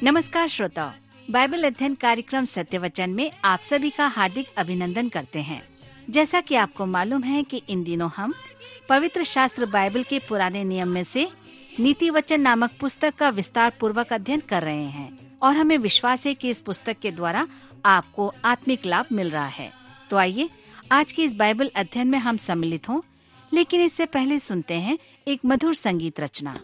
नमस्कार श्रोताओ, बाइबल अध्ययन कार्यक्रम सत्य वचन में आप सभी का हार्दिक अभिनंदन करते हैं। जैसा कि आपको मालूम है कि इन दिनों हम पवित्र शास्त्र बाइबल के पुराने नियम में से नीति वचन नामक पुस्तक का विस्तार पूर्वक अध्ययन कर रहे हैं और हमें विश्वास है कि इस पुस्तक के द्वारा आपको आत्मिक लाभ मिल रहा है। तो आइए आज के इस बाइबल अध्ययन में हम सम्मिलित हों, लेकिन इससे पहले सुनते हैं एक मधुर संगीत रचना।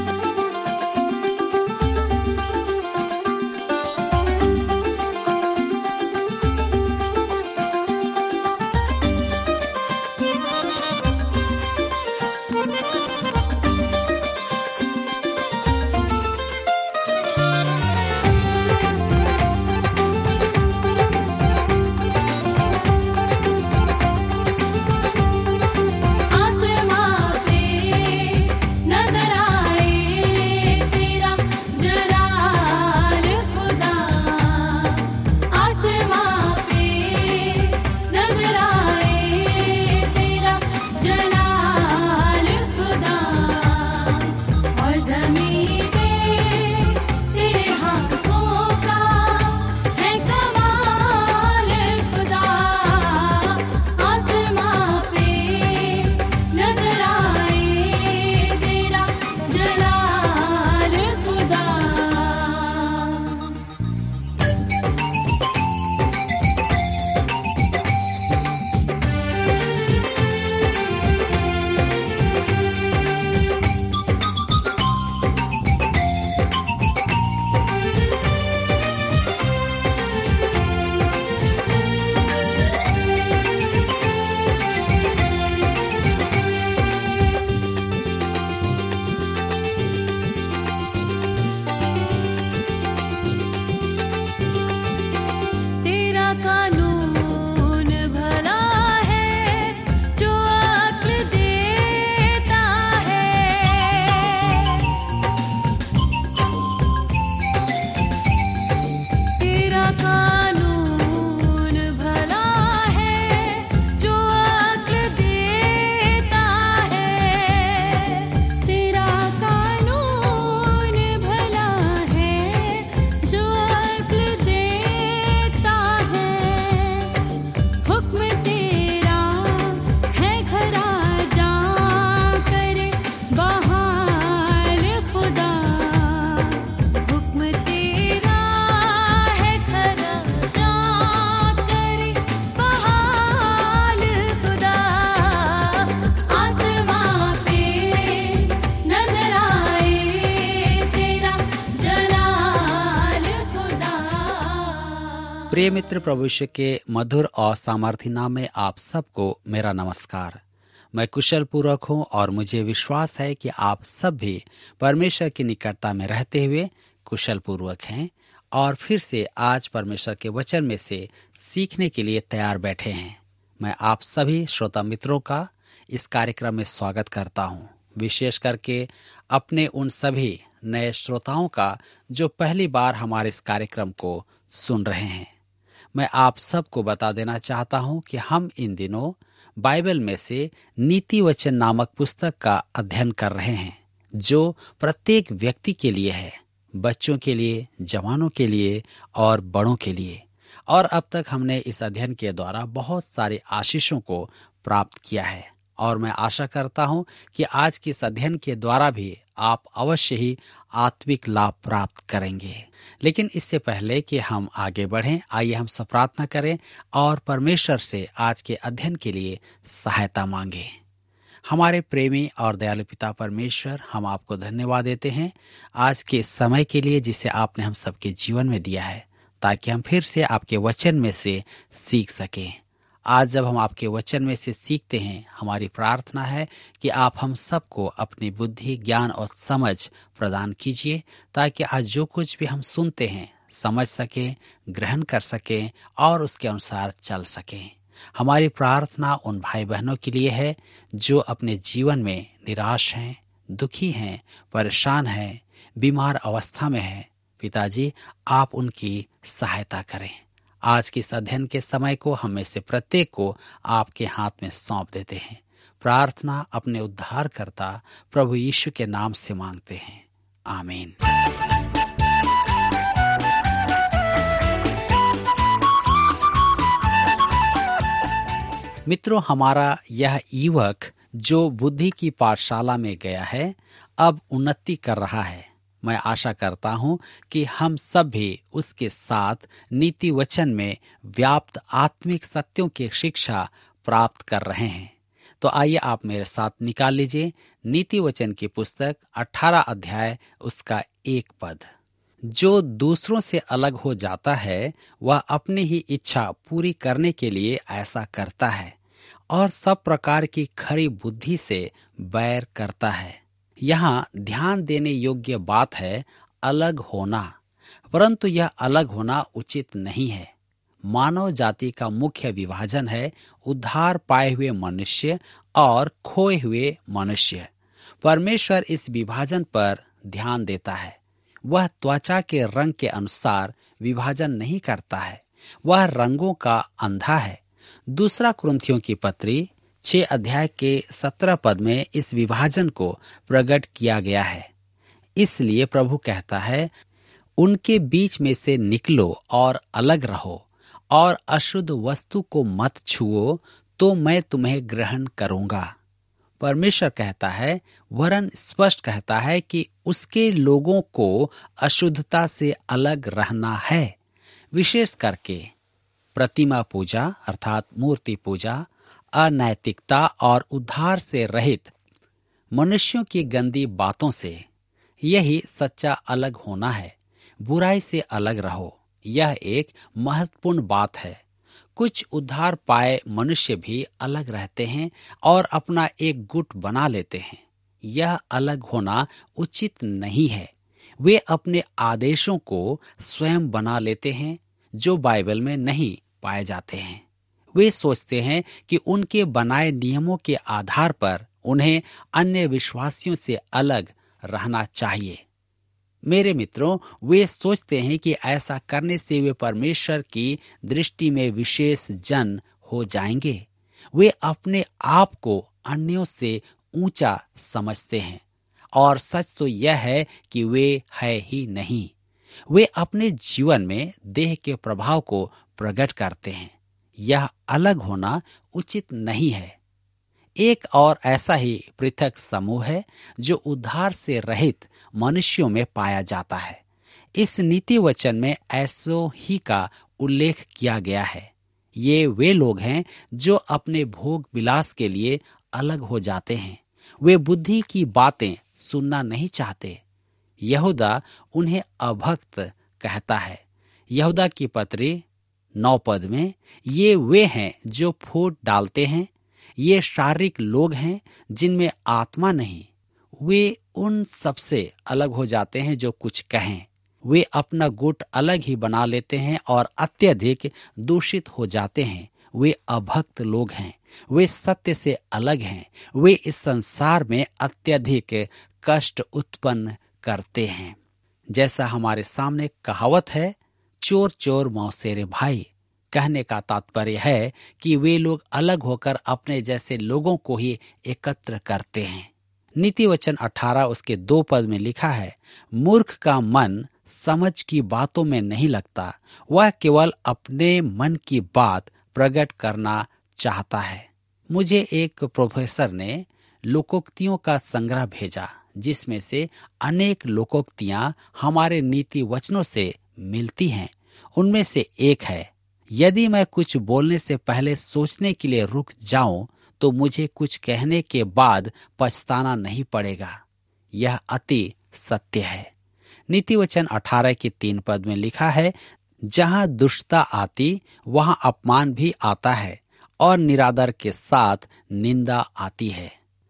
प्रिय मित्र, प्रभु यीशु के मधुर और सामर्थी नाम में आप सबको मेरा नमस्कार। मैं कुशल पूर्वक हूँ और मुझे विश्वास है कि आप सब भी परमेश्वर की निकटता में रहते हुए कुशल पूर्वक हैं और फिर से आज परमेश्वर के वचन में से सीखने के लिए तैयार बैठे हैं। मैं आप सभी श्रोता मित्रों का इस कार्यक्रम में स्वागत करता हूँ, विशेष करके अपने उन सभी नए श्रोताओं का जो पहली बार हमारे इस कार्यक्रम को सुन रहे हैं। मैं आप सबको बता देना चाहता हूं कि हम इन दिनों बाइबल में से नीति वचन नामक पुस्तक का अध्ययन कर रहे हैं, जो प्रत्येक व्यक्ति के लिए है, बच्चों के लिए, जवानों के लिए और बड़ों के लिए। और अब तक हमने इस अध्ययन के द्वारा बहुत सारे आशीषों को प्राप्त किया है और मैं आशा करता हूं कि आज के इस अध्ययन के द्वारा भी आप अवश्य ही आत्मिक लाभ प्राप्त करेंगे। लेकिन इससे पहले कि हम आगे बढ़ें, आइए हम सब प्रार्थना करें और परमेश्वर से आज के अध्ययन के लिए सहायता मांगें। हमारे प्रेमी और दयालु पिता परमेश्वर, हम आपको धन्यवाद देते हैं आज के समय के लिए जिसे आपने हम सबके जीवन में दिया है, ताकि हम फिर से आपके वचन में से सीख सकें। आज जब हम आपके वचन में से सीखते हैं, हमारी प्रार्थना है कि आप हम सबको अपनी बुद्धि, ज्ञान और समझ प्रदान कीजिए, ताकि आज जो कुछ भी हम सुनते हैं समझ सकें, ग्रहण कर सकें और उसके अनुसार चल सकें। हमारी प्रार्थना उन भाई बहनों के लिए है जो अपने जीवन में निराश हैं, दुखी हैं, परेशान हैं, बीमार अवस्था में हैं। पिताजी, आप उनकी सहायता करें। आज के इस अध्ययन के समय को हम में से प्रत्येक को आपके हाथ में सौंप देते हैं। प्रार्थना अपने उद्धारकर्ता प्रभु यीशु के नाम से मांगते हैं, आमीन। मित्रों, हमारा यह युवक जो बुद्धि की पाठशाला में गया है, अब उन्नति कर रहा है। मैं आशा करता हूं कि हम सब भी उसके साथ नीति वचन में व्याप्त आत्मिक सत्यों की शिक्षा प्राप्त कर रहे हैं। तो आइए आप मेरे साथ निकाल लीजिए नीति वचन की पुस्तक 18 अध्याय उसका 1 पद। जो दूसरों से अलग हो जाता है वह अपनी ही इच्छा पूरी करने के लिए ऐसा करता है और सब प्रकार की खरी बुद्धि से बैर करता है। यहाँ ध्यान देने योग्य बात है अलग होना, परंतु यह अलग होना उचित नहीं है। मानव जाति का मुख्य विभाजन है उद्धार पाए हुए मनुष्य और खोए हुए मनुष्य। परमेश्वर इस विभाजन पर ध्यान देता है। वह त्वचा के रंग के अनुसार विभाजन नहीं करता है, वह रंगों का अंधा है। दूसरा कुरिन्थियों की पत्री 6 अध्याय के 17 पद में इस विभाजन को प्रकट किया गया है। इसलिए प्रभु कहता है, उनके बीच में से निकलो और अलग रहो और अशुद्ध वस्तु को मत छुओ, तो मैं तुम्हें ग्रहण करूंगा। परमेश्वर कहता है, वरन स्पष्ट कहता है कि उसके लोगों को अशुद्धता से अलग रहना है। विशेष करके प्रतिमा पूजा अर्थात मूर्ति पूजा, अनैतिकता और उद्धार से रहित मनुष्यों की गंदी बातों से। यही सच्चा अलग होना है। बुराई से अलग रहो, यह एक महत्वपूर्ण बात है। कुछ उद्धार पाए मनुष्य भी अलग रहते हैं और अपना एक गुट बना लेते हैं। यह अलग होना उचित नहीं है। वे अपने आदेशों को स्वयं बना लेते हैं जो बाइबल में नहीं पाए जाते हैं। वे सोचते हैं कि उनके बनाए नियमों के आधार पर उन्हें अन्य विश्वासियों से अलग रहना चाहिए। मेरे मित्रों, वे सोचते हैं कि ऐसा करने से वे परमेश्वर की दृष्टि में विशेष जन हो जाएंगे। वे अपने आप को अन्यों से ऊंचा समझते हैं और सच तो यह है कि वे है ही नहीं। वे अपने जीवन में देह के प्रभाव को प्रकट करते हैं। यह अलग होना उचित नहीं है। एक और ऐसा ही पृथक समूह है जो उद्धार से रहित मनुष्यों में पाया जाता है। इस नीति वचन में ऐसो ही का उल्लेख किया गया है। ये वे लोग हैं जो अपने भोग विलास के लिए अलग हो जाते हैं। वे बुद्धि की बातें सुनना नहीं चाहते। यहूदा उन्हें अभक्त कहता है। यहूदा की पत्री 9 पद में, ये वे हैं जो फूट डालते हैं। ये शारीरिक लोग हैं जिनमें आत्मा नहीं। वे उन सबसे अलग हो जाते हैं जो कुछ कहें। वे अपना गुट अलग ही बना लेते हैं और अत्यधिक दूषित हो जाते हैं। वे अभक्त लोग हैं। वे सत्य से अलग हैं। वे इस संसार में अत्यधिक कष्ट उत्पन्न करते हैं। जैसा हमारे सामने कहावत है, चोर चोर मौसेरे भाई। कहने का तात्पर्य है कि वे लोग अलग होकर अपने जैसे लोगों को ही एकत्र करते हैं। नीति वचन 18 उसके 2 पद में लिखा है, मूर्ख का मन समझ की बातों में नहीं लगता, वह केवल अपने मन की बात प्रकट करना चाहता है। मुझे एक प्रोफेसर ने लोकोक्तियों का संग्रह भेजा, जिसमें से अनेक लोकोक्तियां हमारे नीति वचनों से मिलती हैं। उनमें से एक है, यदि मैं कुछ बोलने से पहले सोचने के लिए रुक जाऊं तो मुझे कुछ कहने के बाद पछताना नहीं पड़ेगा। यह अति सत्य है। नीति वचन 18 के 3 पद में लिखा है, जहां दुष्टता आती वहां अपमान भी आता है और निरादर के साथ निंदा आती है।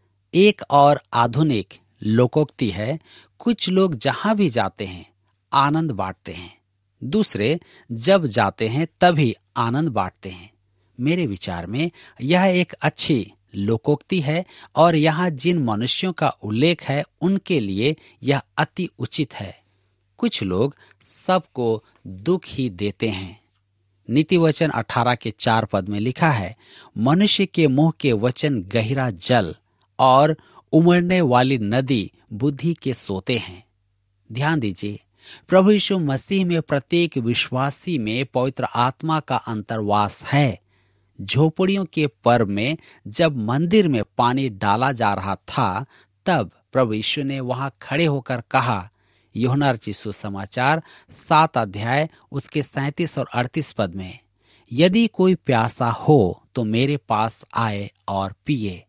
एक और आधुनिक लोकोक्ति है, कुछ लोग जहां भी जाते हैं आनंद बांटते हैं, दूसरे जब जाते हैं तभी आनंद बांटते हैं। मेरे विचार में यह एक अच्छी लोकोक्ति है और यहाँ जिन मनुष्यों का उल्लेख है उनके लिए यह अति उचित है। कुछ लोग सबको दुख ही देते हैं। नीति वचन 18 के 4 पद में लिखा है, मनुष्य के मुंह के वचन गहरा जल और उमड़ने वाली नदी बुद्धि के सोते हैं। ध्यान दीजिए, प्रभु यीशु मसीह में प्रत्येक विश्वासी में पवित्र आत्मा का अंतर्वास है, झोपड़ियों के पर्व में जब मंदिर में पानी डाला जा रहा था, तब प्रभु यीशु ने वहां खड़े होकर कहा, यूहन्ना रचित सुसमाचार 7 अध्याय उसके 37 और 38 पद में, यदि कोई प्यासा हो तो मेरे पास आए और पिए।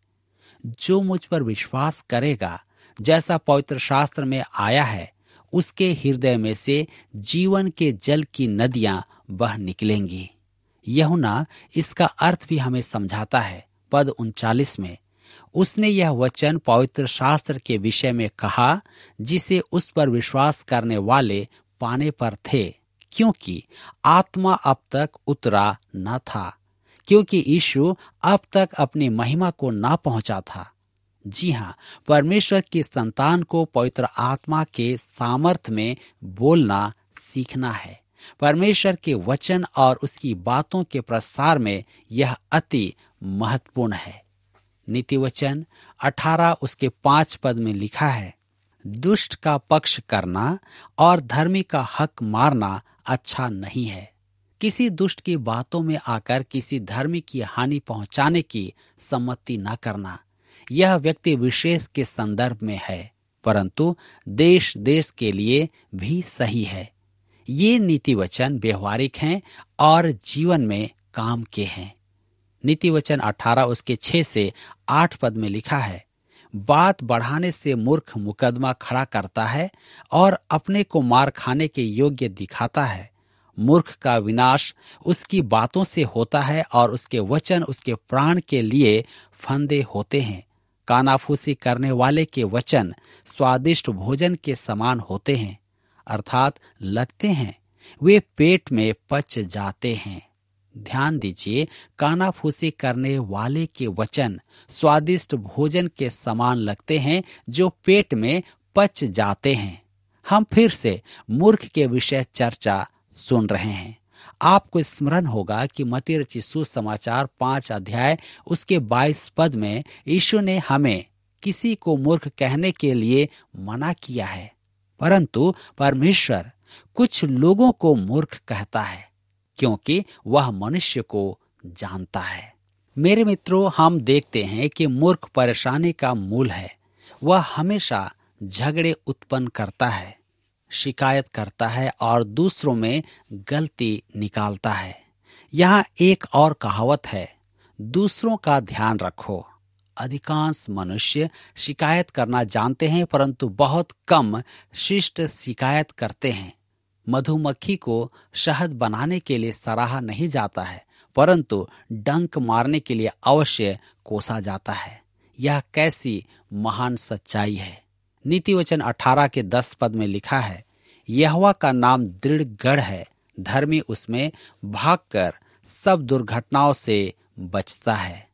जो मुझ पर विश्वास करेगा, जैसा पवित्र शास्त्र में आया है, उसके हृदय में से जीवन के जल की नदियां बह निकलेंगी। यूहन्ना इसका अर्थ भी हमें समझाता है। पद 39 में उसने यह वचन पवित्र शास्त्र के विषय में कहा, जिसे उस पर विश्वास करने वाले पाने पर थे, क्योंकि आत्मा अब तक उतरा न था, क्योंकि यीशु अब तक अपनी महिमा को ना पहुंचा था। जी हाँ, परमेश्वर की संतान को पवित्र आत्मा के सामर्थ में बोलना सीखना है। परमेश्वर के वचन और उसकी बातों के प्रसार में यह अति महत्वपूर्ण है। नीति वचन 18 उसके 5 पद में लिखा है, दुष्ट का पक्ष करना और धर्मी का हक मारना अच्छा नहीं है। किसी दुष्ट की बातों में आकर किसी धर्मी की हानि पहुंचाने की सम्मति न करना, यह व्यक्ति विशेष के संदर्भ में है, परंतु देश देश के लिए भी सही है। ये नीति वचन व्यवहारिक हैं और जीवन में काम के हैं। नीति वचन 18 उसके 6 से 8 पद में लिखा है, बात बढ़ाने से मूर्ख मुकदमा खड़ा करता है और अपने को मार खाने के योग्य दिखाता है। मूर्ख का विनाश उसकी बातों से होता है और उसके वचन उसके प्राण के लिए फंदे होते हैं। कानाफूसी करने वाले के वचन स्वादिष्ट भोजन के समान होते हैं, अर्थात लगते हैं, वे पेट में पच जाते हैं। ध्यान दीजिए, कानाफूसी करने वाले के वचन स्वादिष्ट भोजन के समान लगते हैं जो पेट में पच जाते हैं। हम फिर से मूर्ख के विषय चर्चा सुन रहे हैं। आपको स्मरण होगा कि मत्ती रचित सुसमाचार 5 अध्याय उसके 22 पद में यीशु ने हमें किसी को मूर्ख कहने के लिए मना किया है, परंतु परमेश्वर कुछ लोगों को मूर्ख कहता है क्योंकि वह मनुष्य को जानता है। मेरे मित्रों, हम देखते हैं कि मूर्ख परेशानी का मूल है। वह हमेशा झगड़े उत्पन्न करता है, शिकायत करता है और दूसरों में गलती निकालता है। यहाँ एक और कहावत है, दूसरों का ध्यान रखो। अधिकांश मनुष्य शिकायत करना जानते हैं, परंतु बहुत कम शिष्ट शिकायत करते हैं। मधुमक्खी को शहद बनाने के लिए सराहा नहीं जाता है, परंतु डंक मारने के लिए अवश्य कोसा जाता है। यह कैसी महान सच्चाई है। नीति वचन 18 के 10 पद में लिखा है, यहोवा का नाम दृढ़ गढ़ है, धर्मी उसमें भागकर सब दुर्घटनाओं से बचता है।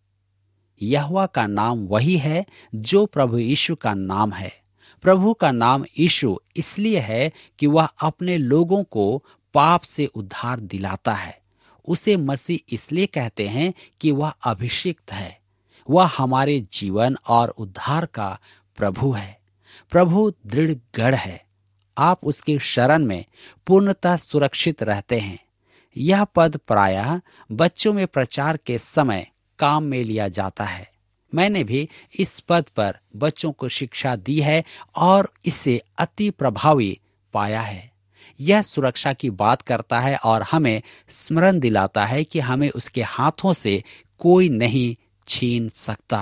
यहोवा का नाम वही है जो प्रभु यीशु का नाम है। प्रभु का नाम यीशु इसलिए है कि वह अपने लोगों को पाप से उद्धार दिलाता है। उसे मसीह इसलिए कहते हैं कि वह अभिषिक्त है। वह हमारे जीवन और उद्धार का प्रभु है। प्रभु दृढ़ गढ़ है। आप उसकी शरण में पूर्णतः सुरक्षित रहते हैं। यह पद प्रायः बच्चों में प्रचार के समय काम में लिया जाता है। मैंने भी इस पद पर बच्चों को शिक्षा दी है और इसे अति प्रभावी पाया है। यह सुरक्षा की बात करता है और हमें स्मरण दिलाता है कि हमें उसके हाथों से कोई नहीं छीन सकता।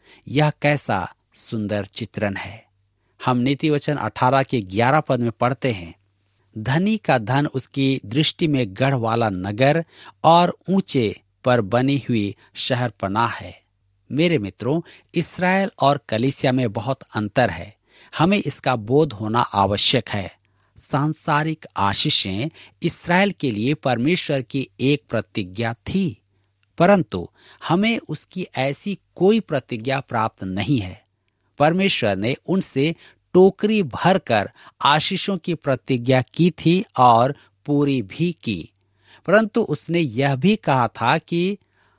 यह कैसा सुंदर चित्रण है। हम नीति वचन 18 के 11 पद में पढ़ते हैं, धनी का धन उसकी दृष्टि में गढ़ वाला नगर और ऊंचे पर बनी हुई शहर पनाह है। मेरे मित्रों, इस्राएल और कलीसिया में बहुत अंतर है। हमें इसका बोध होना आवश्यक है। सांसारिक आशीषें इस्राएल के लिए परमेश्वर की एक प्रतिज्ञा थी, परंतु हमें उसकी ऐसी कोई प्रतिज्ञा प्राप्त नहीं है। परमेश्वर ने उनसे टोकरी भरकर आशीषों की प्रतिज्ञा की थी और पूरी भी की, परंतु उसने यह भी कहा था कि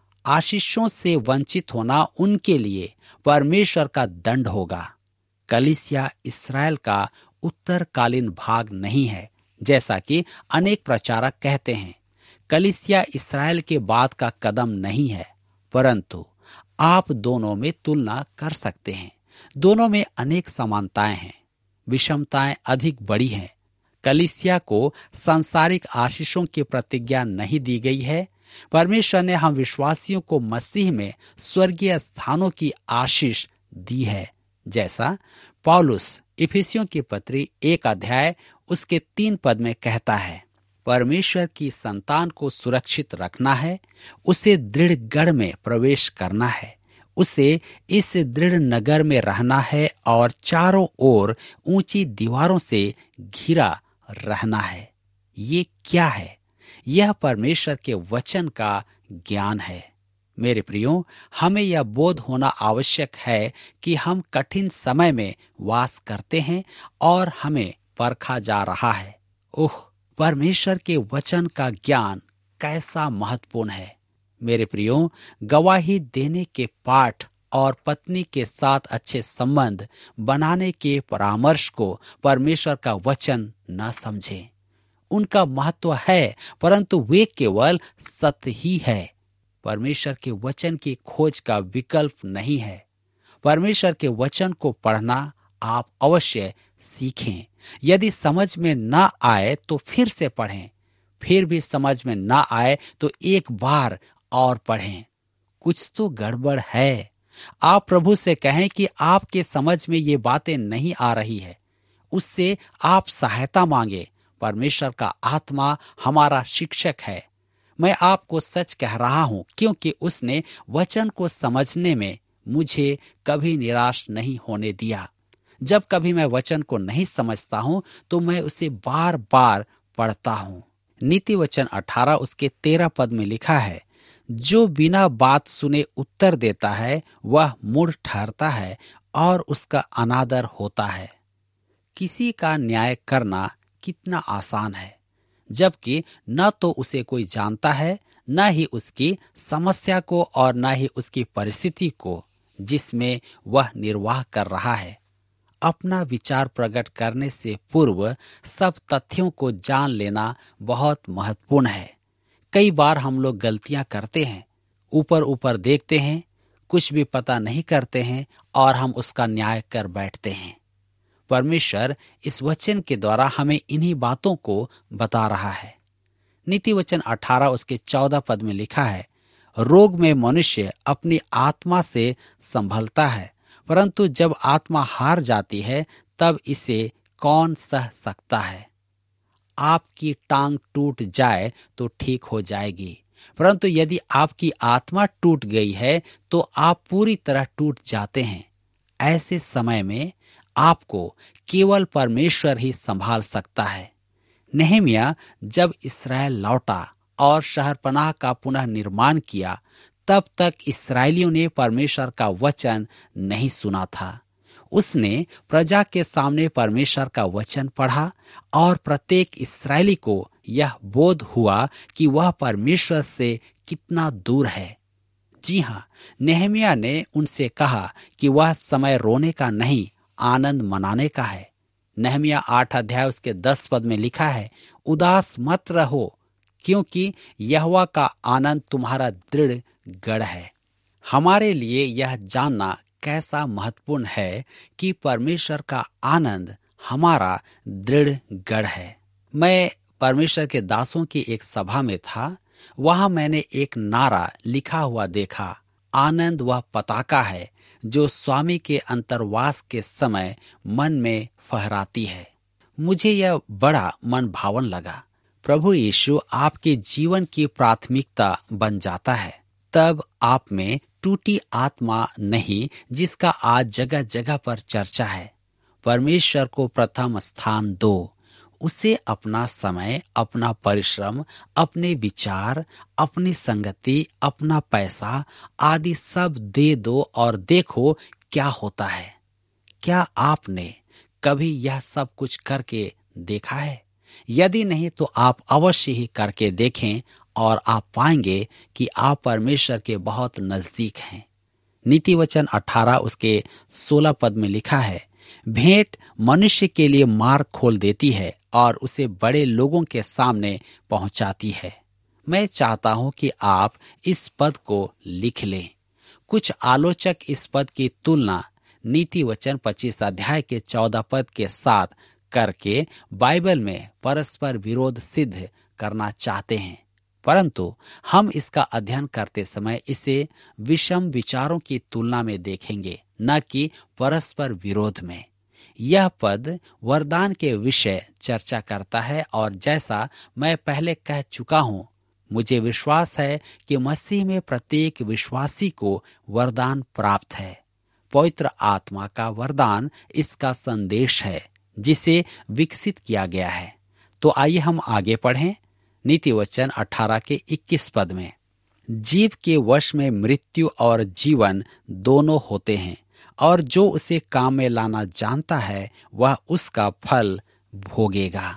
आशीषों से वंचित होना उनके लिए परमेश्वर का दंड होगा। कलीसिया इस्राएल का उत्तरकालीन भाग नहीं है, जैसा कि अनेक प्रचारक कहते हैं। कलीसिया इसराइल के बाद का कदम नहीं है, परंतु आप दोनों में तुलना कर सकते हैं। दोनों में अनेक समानताएं हैं, विषमताएं अधिक बड़ी हैं। कलीसिया को सांसारिक आशीषों की प्रतिज्ञा नहीं दी गई है। परमेश्वर ने हम विश्वासियों को मसीह में स्वर्गीय स्थानों की आशीष दी है, जैसा पौलुस इफिसियों की पत्री 1 अध्याय उसके 3 पद में कहता है। परमेश्वर की संतान को सुरक्षित रखना है, उसे दृढ़ गढ़ में प्रवेश करना है, उसे इस दृढ़ नगर में रहना है और चारों ओर ऊंची दीवारों से घिरा रहना है। ये क्या है? यह परमेश्वर के वचन का ज्ञान है। मेरे प्रियो, हमें यह बोध होना आवश्यक है कि हम कठिन समय में वास करते हैं और हमें परखा जा रहा है। ओह, परमेश्वर के वचन का ज्ञान कैसा महत्वपूर्ण है। मेरे प्रियो, गवाही देने के पाठ और पत्नी के साथ अच्छे संबंध बनाने के परामर्श को परमेश्वर का वचन न समझें। उनका महत्व है, परंतु वे केवल सत्य ही है। परमेश्वर के वचन की खोज का विकल्प नहीं है। परमेश्वर के वचन को पढ़ना आप अवश्य सीखें। यदि समझ में न आए तो फिर से पढ़ें, फिर भी समझ में न आए तो एक बार और पढ़ें। कुछ तो गड़बड़ है। आप प्रभु से कहें कि आपके समझ में ये बातें नहीं आ रही है, उससे आप सहायता मांगे। परमेश्वर का आत्मा हमारा शिक्षक है। मैं आपको सच कह रहा हूं, क्योंकि उसने वचन को समझने में मुझे कभी निराश नहीं होने दिया। जब कभी मैं वचन को नहीं समझता हूं तो मैं उसे बार बार पढ़ता हूं। नीति वचन 18 उसके 13 पद में लिखा है, जो बिना बात सुने उत्तर देता है वह मूढ़ ठहरता है और उसका अनादर होता है। किसी का न्याय करना कितना आसान है, जबकि न तो उसे कोई जानता है, न ही उसकी समस्या को और न ही उसकी परिस्थिति को जिसमें वह निर्वाह कर रहा है। अपना विचार प्रकट करने से पूर्व सब तथ्यों को जान लेना बहुत महत्वपूर्ण है। कई बार हम लोग गलतियां करते हैं, ऊपर ऊपर देखते हैं, कुछ भी पता नहीं करते हैं और हम उसका न्याय कर बैठते हैं। परमेश्वर इस वचन के द्वारा हमें इन्हीं बातों को बता रहा है। नीति वचन 18 उसके 14 पद में लिखा है, रोग में मनुष्य अपनी आत्मा से संभलता है, परंतु जब आत्मा हार जाती है तब इसे कौन सह सकता है। आपकी टांग टूट जाए तो ठीक हो जाएगी, परंतु यदि आपकी आत्मा टूट गई है तो आप पूरी तरह टूट जाते हैं। ऐसे समय में आपको केवल परमेश्वर ही संभाल सकता है। नेहमिया जब इस्राएल लौटा और शहरपनाह का पुनः निर्माण किया, तब तक इस्राएलियों ने परमेश्वर का वचन नहीं सुना था। उसने प्रजा के सामने परमेश्वर का वचन पढ़ा और प्रत्येक इस्राएली को यह बोध हुआ कि वह परमेश्वर से कितना दूर है। जी हाँ, नेहमिया ने उनसे कहा कि वह समय रोने का नहीं, आनंद मनाने का है। नेहमिया 8 अध्याय उसके 10 पद में लिखा है, उदास मत रहो, क्योंकि यहोवा का आनंद तुम्हारा दृढ़ गढ़ है। हमारे लिए यह जानना कैसा महत्वपूर्ण है कि परमेश्वर का आनंद हमारा दृढ़ गढ़ है। मैं परमेश्वर के दासों की एक सभा में था। वहां मैंने एक नारा लिखा हुआ देखा, आनंद वह पताका है जो स्वामी के अंतर्वास के समय मन में फहराती है। मुझे यह बड़ा मन भावन लगा। प्रभु यीशु आपके जीवन की प्राथमिकता बन जाता है, तब आप में टूटी आत्मा नहीं, जिसका आज जगह जगह पर चर्चा है। परमेश्वर को प्रथम स्थान दो। उसे अपना समय, अपना परिश्रम, अपने विचार, अपनी संगति, अपना पैसा आदि सब दे दो और देखो क्या होता है। क्या आपने कभी यह सब कुछ करके देखा है? यदि नहीं तो आप अवश्य ही करके देखें और आप पाएंगे कि आप परमेश्वर के बहुत नजदीक हैं। नीति वचन 18 उसके 16 पद में लिखा है, भेंट मनुष्य के लिए मार्ग खोल देती है और उसे बड़े लोगों के सामने पहुंचाती है। मैं चाहता हूं कि आप इस पद को लिख लें। कुछ आलोचक इस पद की तुलना नीति वचन 25 अध्याय के 14 पद के साथ करके बाइबल में परस्पर विरोध सिद्ध करना चाहते हैं, परंतु हम इसका अध्ययन करते समय इसे विषम विचारों की तुलना में देखेंगे, न कि परस्पर विरोध में। यह पद वरदान के विषय चर्चा करता है और जैसा मैं पहले कह चुका हूं, मुझे विश्वास है कि मसीह में प्रत्येक विश्वासी को वरदान प्राप्त है। पवित्र आत्मा का वरदान इसका संदेश है जिसे विकसित किया गया है। तो आइए हम आगे पढ़ें। नीति वचन 18 के 21 पद में, जीव के वश में मृत्यु और जीवन दोनों होते हैं, और जो उसे काम में लाना जानता है वह उसका फल भोगेगा।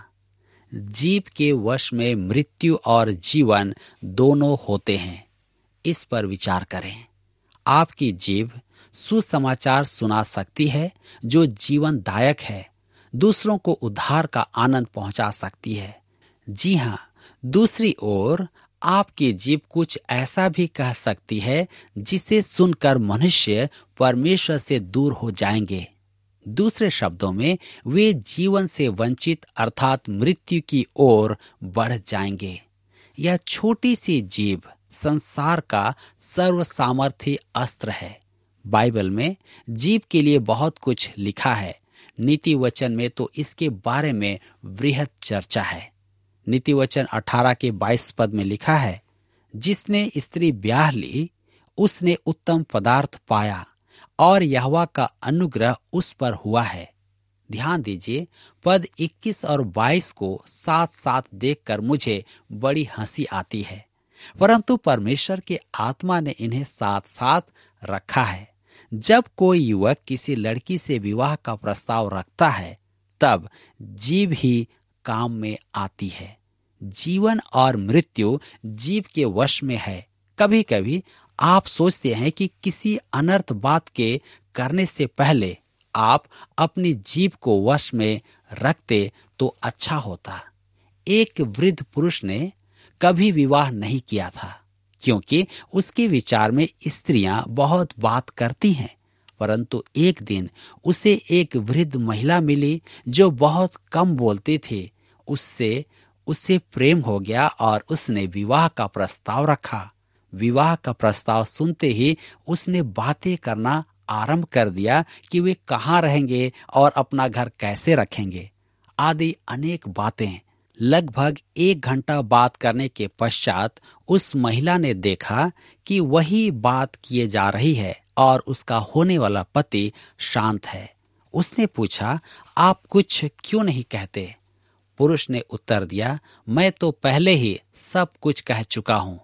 जीव के वश में मृत्यु और जीवन दोनों होते हैं। इस पर विचार करें। आपकी जीभ सुसमाचार सुना सकती है जो जीवनदायक है, दूसरों को उद्धार का आनंद पहुंचा सकती है। जी हाँ, दूसरी ओर आपकी जीभ कुछ ऐसा भी कह सकती है जिसे सुनकर मनुष्य परमेश्वर से दूर हो जाएंगे। दूसरे शब्दों में वे जीवन से वंचित अर्थात मृत्यु की ओर बढ़ जाएंगे। यह छोटी सी जीभ संसार का सर्वसामर्थी अस्त्र है। बाइबल में जीभ के लिए बहुत कुछ लिखा है। नीति वचन में तो इसके बारे में वृहद चर्चा है। नीति वचन 18 के 22 पद में लिखा है, जिसने स्त्री ब्याह ली उसने उत्तम पदार्थ पाया और यहोवा का अनुग्रह उस पर हुआ है। ध्यान दीजिए, पद 21 और 22 को साथ साथ देखकर मुझे बड़ी हंसी आती है, परंतु परमेश्वर के आत्मा ने इन्हें साथ साथ रखा है। जब कोई युवक किसी लड़की से विवाह का प्रस्ताव रखता है, तब जीभ ही काम में आती है। जीवन और मृत्यु जीभ के वश में है। कभी कभी आप सोचते हैं कि किसी अनर्थ बात के करने से पहले आप अपनी जीभ को वश में रखते तो अच्छा होता। एक वृद्ध पुरुष ने कभी विवाह नहीं किया था, क्योंकि उसके विचार में स्त्रियां बहुत बात करती हैं। परंतु एक दिन उसे एक वृद्ध महिला मिली जो बहुत कम बोलती थी। उससे प्रेम हो गया और उसने विवाह का प्रस्ताव रखा। विवाह का प्रस्ताव सुनते ही उसने बातें करना आरंभ कर दिया कि वे कहाँ रहेंगे और अपना घर कैसे रखेंगे आदि अनेक बातें। लगभग 1 घंटा बात करने के पश्चात उस महिला ने देखा कि वही बात किए जा रही है और उसका होने वाला पति शांत है। उसने पूछा, आप कुछ क्यों नहीं कहते? पुरुष ने उत्तर दिया, मैं तो पहले ही सब कुछ कह चुका हूँ।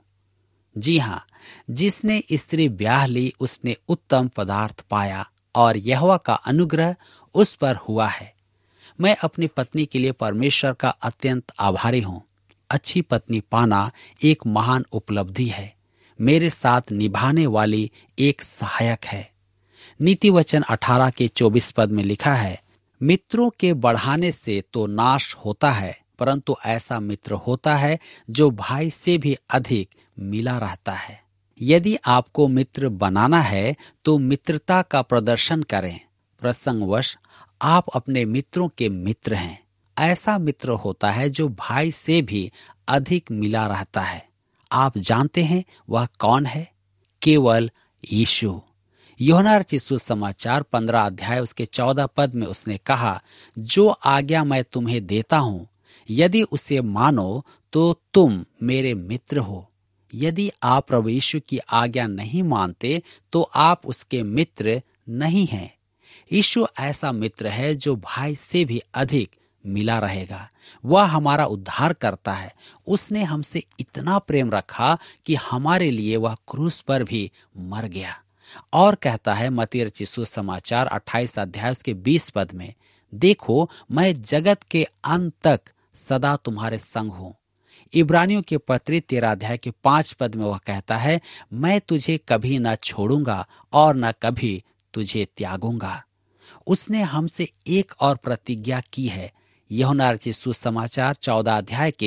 जी हाँ, जिसने स्त्री ब्याह ली उसने उत्तम पदार्थ पाया और यहोवा का अनुग्रह उस पर हुआ है। मैं अपनी पत्नी के लिए परमेश्वर का अत्यंत आभारी हूँ। अच्छी पत्नी पाना एक महान उपलब्धि है। मेरे साथ निभाने वाली एक सहायक है। नीति वचन 18 के 24 पद में लिखा है, मित्रों के बढ़ाने से तो नाश होता है, परंतु ऐसा मित्र होता है जो भाई से भी अधिक मिला रहता है। यदि आपको मित्र बनाना है तो मित्रता का प्रदर्शन करें। प्रसंगवश आप अपने मित्रों के मित्र हैं। ऐसा मित्र होता है जो भाई से भी अधिक मिला रहता है। आप जानते हैं वह कौन है? केवल यीशु। यूहन्ना रचित सुसमाचार 15 अध्याय उसके 14 पद में उसने कहा, जो आज्ञा मैं तुम्हें देता हूँ, यदि उसे मानो तो तुम मेरे मित्र हो। यदि आप प्रभु यीशु की आज्ञा नहीं मानते तो आप उसके मित्र नहीं हैं। यीशु ऐसा मित्र है जो भाई से भी अधिक मिला रहेगा। वह हमारा उद्धार करता है। उसने हमसे इतना प्रेम रखा कि हमारे लिए वह क्रूस पर भी मर गया। और कहता है मत्ती रचित सुसमाचार 28 अध्याय उसके 20 पद में, देखो मैं जगत के अंत तक सदा तुम्हारे संग हूँ। इब्रानियों के पत्री 13 अध्याय के 5 पद में वह कहता है, मैं तुझे कभी न छोड़ूंगा और न कभी तुझे त्यागूंगा। उसने हमसे एक और प्रतिज्ञा की है। यूहन्ना रचित सुसमाचार 14 अध्याय के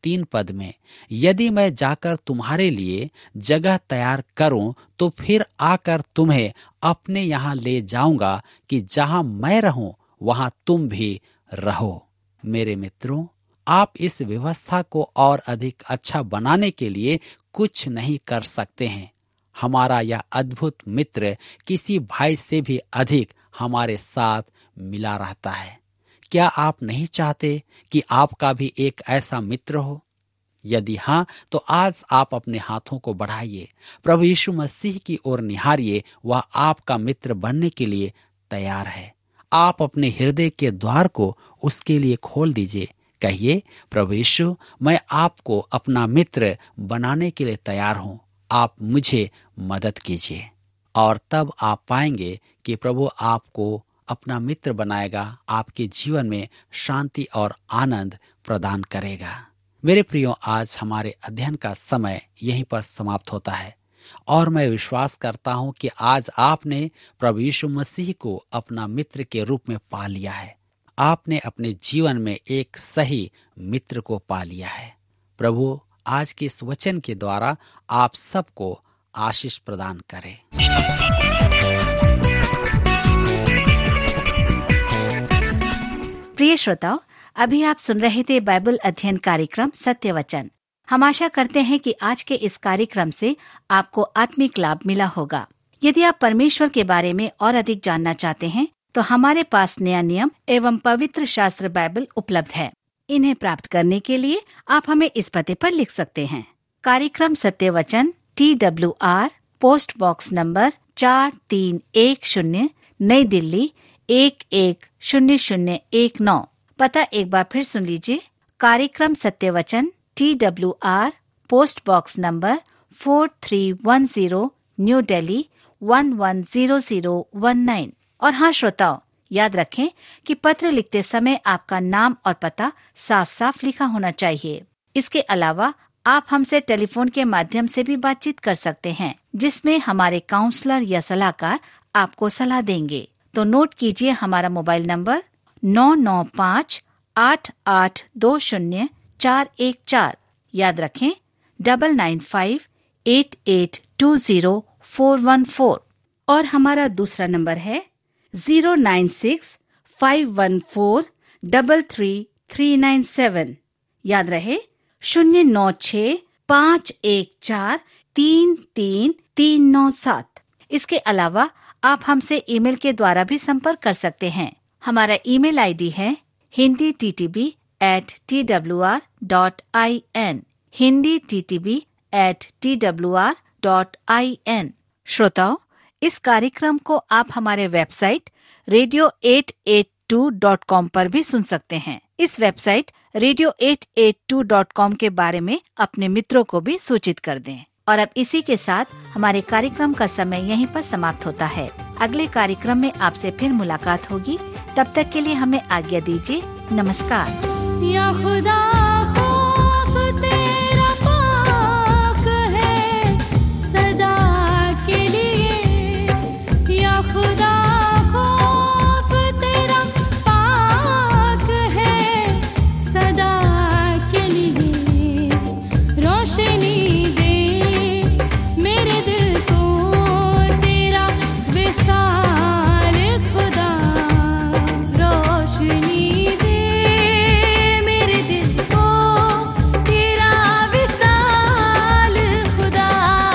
3 पद में, यदि मैं जाकर तुम्हारे लिए जगह तैयार करूं तो फिर आकर तुम्हें अपने यहाँ ले जाऊंगा कि जहां मैं रहूं वहां तुम भी रहो। मेरे मित्रों, आप इस व्यवस्था को और अधिक अच्छा बनाने के लिए कुछ नहीं कर सकते हैं। हमारा यह अद्भुत मित्र किसी भाई से भी अधिक हमारे साथ मिला रहता है। क्या आप नहीं चाहते कि आपका भी एक ऐसा मित्र हो? यदि हाँ, तो आज आप अपने हाथों को बढ़ाइए, प्रभु यीशु मसीह की ओर निहारिए। वह आपका मित्र बनने के लिए तैयार है। आप अपने हृदय के द्वार को उसके लिए खोल दीजिए। कहिए, प्रभु यीशु, मैं आपको अपना मित्र बनाने के लिए तैयार हूँ, आप मुझे मदद कीजिए। और तब आप पाएंगे कि प्रभु आपको अपना मित्र बनाएगा, आपके जीवन में शांति और आनंद प्रदान करेगा। मेरे प्रियो, आज हमारे अध्ययन का समय यहीं पर समाप्त होता है और मैं विश्वास करता हूं कि आज आपने प्रभु यीशु मसीह को अपना मित्र के रूप में पा लिया है। आपने अपने जीवन में एक सही मित्र को पा लिया है। प्रभु आज के इस वचन के द्वारा आप सबको आशीष प्रदान करे। प्रिय श्रोताओ, अभी आप सुन रहे थे बाइबल अध्ययन कार्यक्रम सत्य वचन। हम आशा करते हैं कि आज के इस कार्यक्रम से आपको आत्मिक लाभ मिला होगा। यदि आप परमेश्वर के बारे में और अधिक जानना चाहते हैं तो हमारे पास नया नियम एवं पवित्र शास्त्र बाइबल उपलब्ध है। इन्हें प्राप्त करने के लिए आप हमें इस पते पर लिख सकते हैं। कार्यक्रम Satya Vachan, TWR, post box number 4310, नई दिल्ली 110019। पता एक बार फिर सुन लीजिए। कार्यक्रम Satya Vachan, TWR, post box number 4310, New Delhi 110019। और हाँ श्रोताओ, याद रखें कि पत्र लिखते समय आपका नाम और पता साफ साफ लिखा होना चाहिए। इसके अलावा आप हमसे टेलीफोन के माध्यम से भी बातचीत कर सकते हैं, जिसमें हमारे काउंसलर या सलाहकार आपको सलाह देंगे। तो नोट कीजिए हमारा मोबाइल नंबर 9958820414। याद रखें 9958820414। और हमारा दूसरा नंबर है 09651433397। याद रहे 09651433397। इसके अलावा आप हमसे ईमेल के द्वारा भी संपर्क कर सकते हैं। हमारा ईमेल आईडी है hinditb@twr.in, hinditb@twr.in। श्रोताओ, इस कार्यक्रम को आप हमारे वेबसाइट radio882.com पर भी सुन सकते हैं। इस वेबसाइट radio882.com के बारे में अपने मित्रों को भी सूचित कर दें। और अब इसी के साथ हमारे कार्यक्रम का समय यहीं पर समाप्त होता है। अगले कार्यक्रम में आपसे फिर मुलाकात होगी। तब तक के लिए हमें आज्ञा दीजिए। नमस्कार। या खुदा खौफ तेरा पाक है सदा के लिए, या खुदा खौफ तेरा पाक है सदा के लिए। रोशनी दे मेरे दिल को तेरा विशाल खुदा, रोशनी दे मेरे दिल को तेरा विशाल खुदा।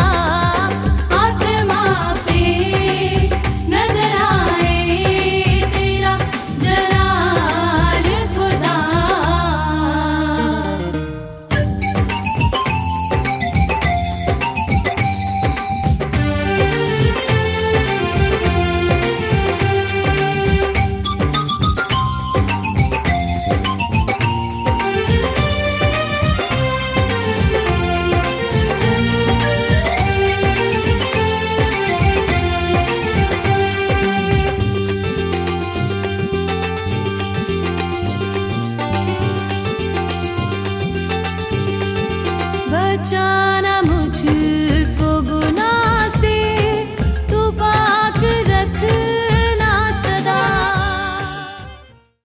आसमां पे नजर आए तेरा जलाल खुदा। बचा